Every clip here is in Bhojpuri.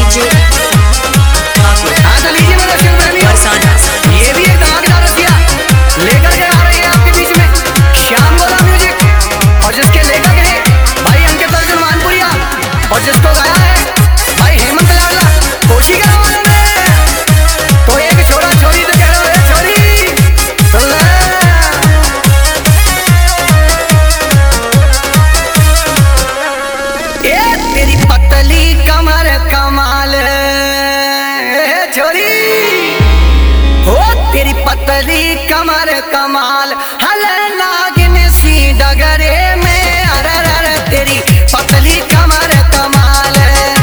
डीजे तो लीजिए मेरे दर्शक प्रेमियों, ये भी एक धमाकेदार रसिया लेकर के आ रही है आपके बीच में श्याम गोला म्यूजिक, और जिसके लेखक हैं भाई अंकित अर्जुन मानपुरिया, और जिसको गाया है भाई हेमंत लाडला कोशी के आवाज में। तो एक छोरा छोरी तो कह रहा है छोरी सुन ले। ये तेरी पतली कमर कमाल छोरी हो, तेरी पतली कमर कमाल हल नागिन सी डगरे में अरर तेरी पतली कमर कमाल।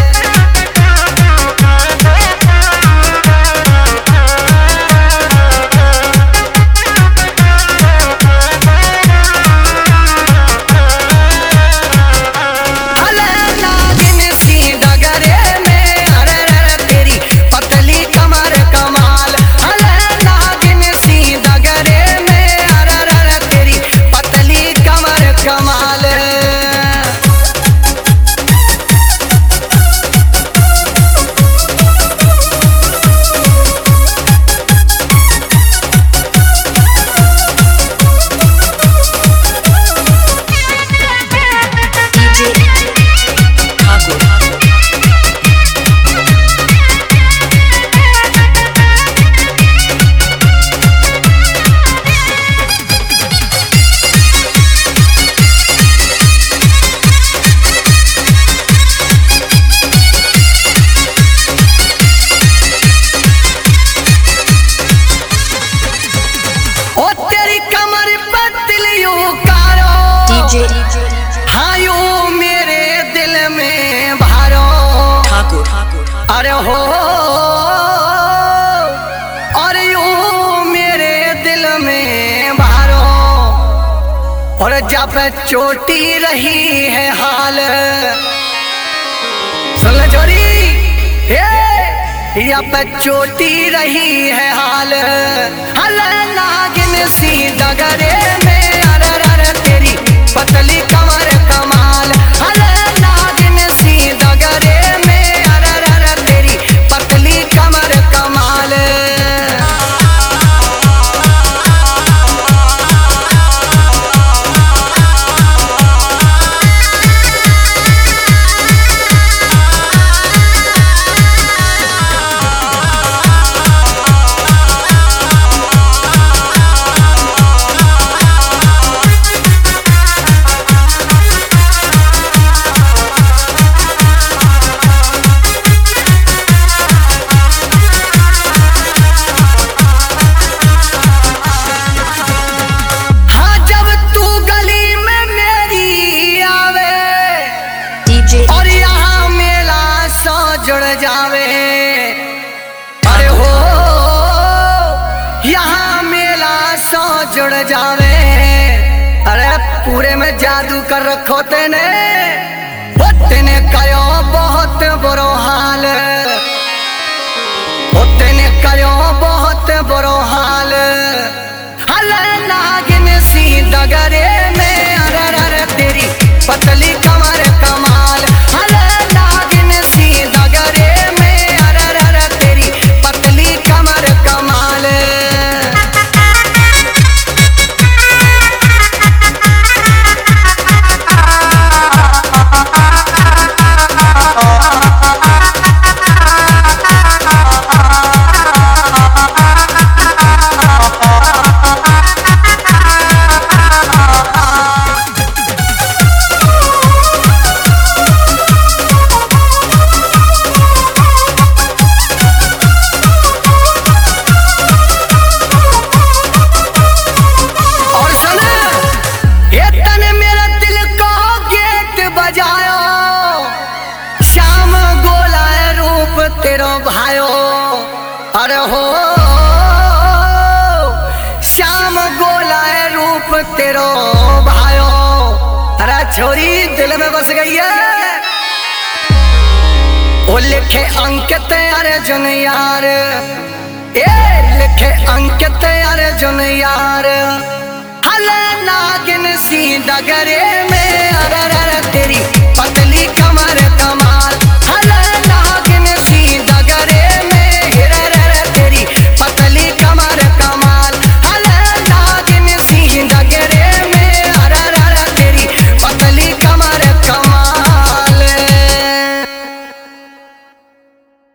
हल नागिन सी डगरे में अरर तेरी पतली कमर कमाल। हल नागिन सी डगरे में अरर तेरी पतली कमर कमाल। डीजे ठाकुर ओ तेरी कमर पतलियों कारो डीजे हाँ यूं मेरे दिल में भारो। ठाकुर अरे हो और यूं मेरे दिल में भारो, और जब चोटी रही है हाल सुन ले छोरी जब चोटी रही है हाल हल नागिन सी डगरे में अरर तेरी पतली कमर कमाल। हल नागिन सी डगरे में अरर तेरी पतली कमर कमाल। हाँ जब तू गली में मेरी आवे डीजे और यहाँ मेला सौ जुड़ जावे। अरे हो यहाँ मेला सौ जुड़ जावे। अरे पूरे में जादू कर रखो तेने, वो तेने कयो बहुत बुरो हाल, वो तेने कयो बहुत बुरो हाल। हल नागिन सी डगरे में अरर तेरी पतली कमर कमाल। हल नागिन सी डगरे में अरर तेरी पतली कमर कमाल। और सुन ये तने मेरा दिल को गेट बजायो, श्याम गोला रूप तेरो भायो। अरे हो श्याम गोला रूप तेरो भायो। अरे छोरी दिल में बस गई है, वो लिखे अंकित अर्जुन यार, ए लिखे अंकित अर्जुन यार। हल नागिन सी डगरे में अरर तेरी पतली कमर कमाल।